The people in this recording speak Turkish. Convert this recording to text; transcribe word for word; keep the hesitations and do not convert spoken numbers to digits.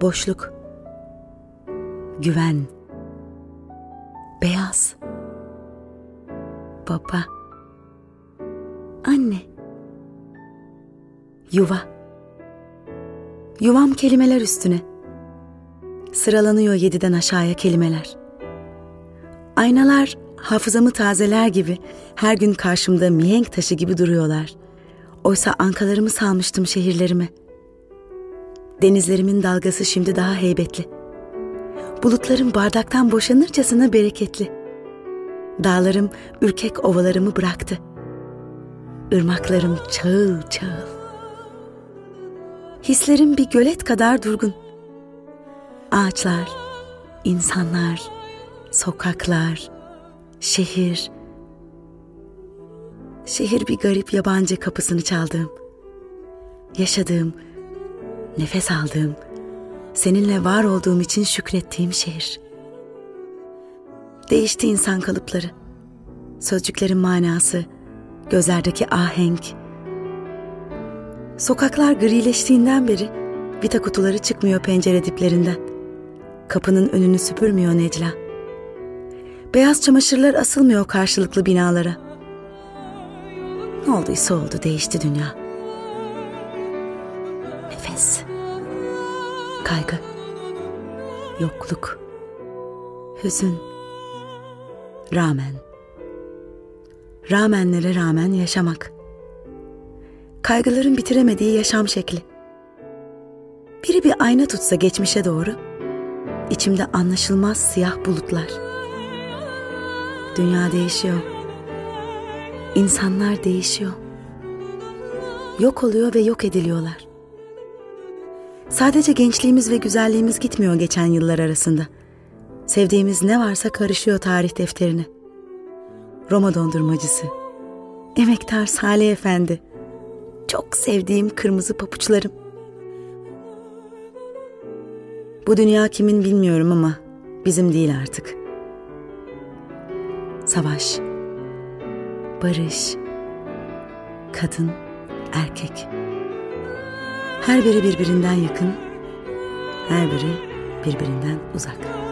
Boşluk, güven, beyaz, baba, anne, yuva. Yuvam kelimeler üstüne. Sıralanıyor yediden aşağıya kelimeler. Aynalar hafızamı tazeler gibi her gün karşımda mihenk taşı gibi duruyorlar. Oysa ankalarımı salmıştım şehirlerime. Denizlerimin dalgası şimdi daha heybetli. Bulutlarım bardaktan boşanırcasına bereketli. Dağlarım ürkek ovalarımı bıraktı. Irmaklarım çağıl çağıl. Hislerim bir gölet kadar durgun. Ağaçlar, insanlar, sokaklar, şehir. Şehir bir garip yabancı kapısını çaldığım, yaşadığım, nefes aldığım, seninle var olduğum için şükrettiğim şehir. Değişti insan kalıpları, sözcüklerin manası, gözlerdeki ahenk. Sokaklar grileştiğinden beri vita kutuları çıkmıyor pencere diplerinden. Kapının önünü süpürmüyor Necla. Beyaz çamaşırlar asılmıyor karşılıklı binalara. Ne olduysa oldu, değişti dünya. Nefes, kaygı, yokluk, hüzün, rağmen, rağmenlere rağmen yaşamak. Kaygıların bitiremediği yaşam şekli. Biri bir ayna tutsa geçmişe doğru, içimde anlaşılmaz siyah bulutlar. Dünya değişiyor. İnsanlar değişiyor. Yok oluyor ve yok ediliyorlar. Sadece gençliğimiz ve güzelliğimiz gitmiyor geçen yıllar arasında. Sevdiğimiz ne varsa karışıyor tarih defterine. Roma dondurmacısı, emektar Salih Efendi, çok sevdiğim kırmızı papuçlarım. Bu dünya kimin bilmiyorum ama bizim değil artık. Savaş, barış, kadın, erkek. Her biri birbirinden yakın, her biri birbirinden uzak.